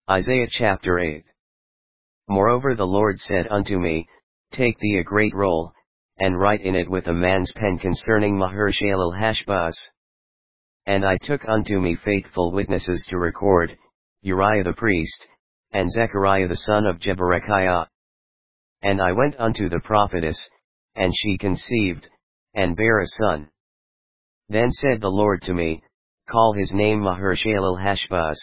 Isaiah chapter 8. Moreover the Lord said unto me, Take thee a great roll, and write in it with a man's pen concerning Maher-shalal-hash-baz. And I took unto me faithful witnesses to record, Uriah the priest, and Zechariah the son of Jeberechiah. And I went unto the prophetess, and she conceived, and bare a son. Then said the Lord to me, Call his name Maher-shalal-hash-baz.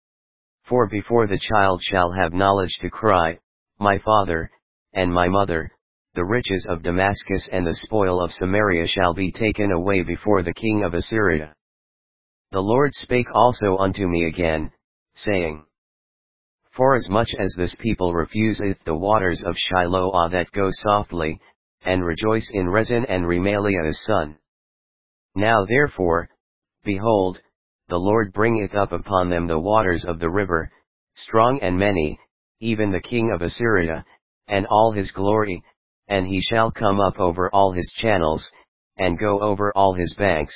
For before the child shall have knowledge to cry, My father, and my mother, the riches of Damascus and the spoil of Samaria shall be taken away before the king of Assyria. The Lord spake also unto me again, saying, Forasmuch as this people refuseth the waters of Shiloah that go softly, and rejoice in Rezin and Remaliah his son. Now therefore, behold, the Lord bringeth up upon them the waters of the river, strong and many, even the king of Assyria, and all his glory, and he shall come up over all his channels, and go over all his banks.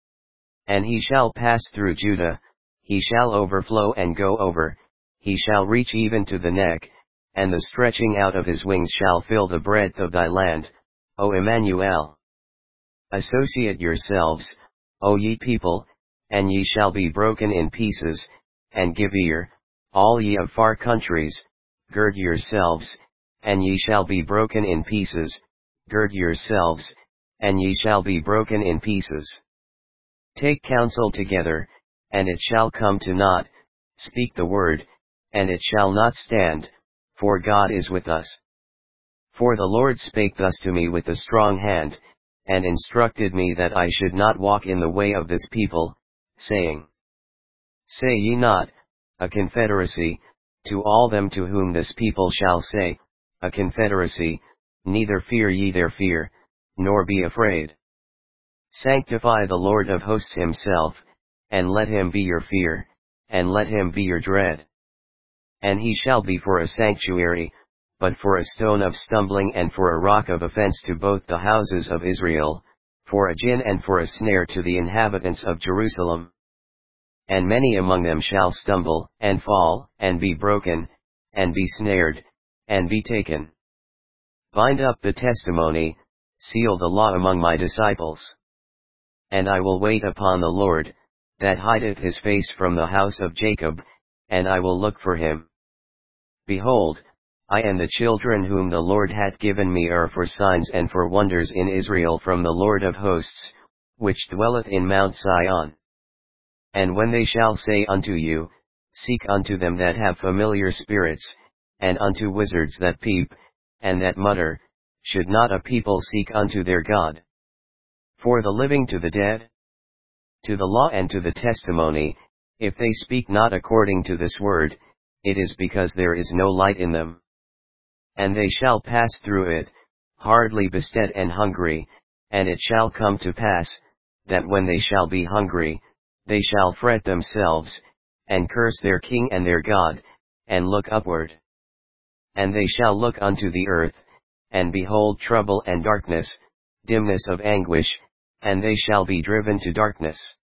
And he shall pass through Judah, he shall overflow and go over, he shall reach even to the neck, and the stretching out of his wings shall fill the breadth of thy land, O Emmanuel. Associate yourselves, O ye people, and ye shall be broken in pieces, and give ear, all ye of far countries, gird yourselves, and ye shall be broken in pieces, gird yourselves, and ye shall be broken in pieces. Take counsel together, and it shall come to naught, speak the word, and it shall not stand, for God is with us. For the Lord spake thus to me with a strong hand, and instructed me that I should not walk in the way of this people, saying, Say ye not, a confederacy, to all them to whom this people shall say, a confederacy, neither fear ye their fear, nor be afraid. Sanctify the Lord of hosts himself, and let him be your fear, and let him be your dread. And he shall be for a sanctuary, but for a stone of stumbling and for a rock of offense to both the houses of Israel, for a gin and for a snare to the inhabitants of Jerusalem. And many among them shall stumble, and fall, and be broken, and be snared, and be taken. Bind up the testimony, seal the law among my disciples. And I will wait upon the Lord, that hideth his face from the house of Jacob, and I will look for him. Behold, I and the children whom the Lord hath given me are for signs and for wonders in Israel from the Lord of hosts, which dwelleth in Mount Sion. And when they shall say unto you, Seek unto them that have familiar spirits, and unto wizards that peep, and that mutter, should not a people seek unto their God? For the living to the dead? To the law and to the testimony, if they speak not according to this word, it is because there is no light in them. And they shall pass through it, hardly bestead and hungry, and it shall come to pass, that when they shall be hungry, they shall fret themselves, and curse their king and their God, and look upward. And they shall look unto the earth, and behold trouble and darkness, dimness of anguish, and they shall be driven to darkness.